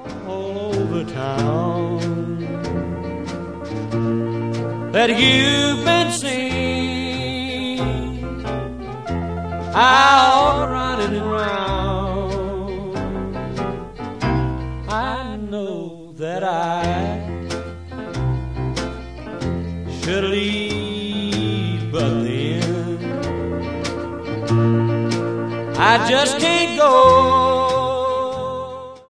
all over town that you've been seen out running around. I know that I should leave, but then I just can't go.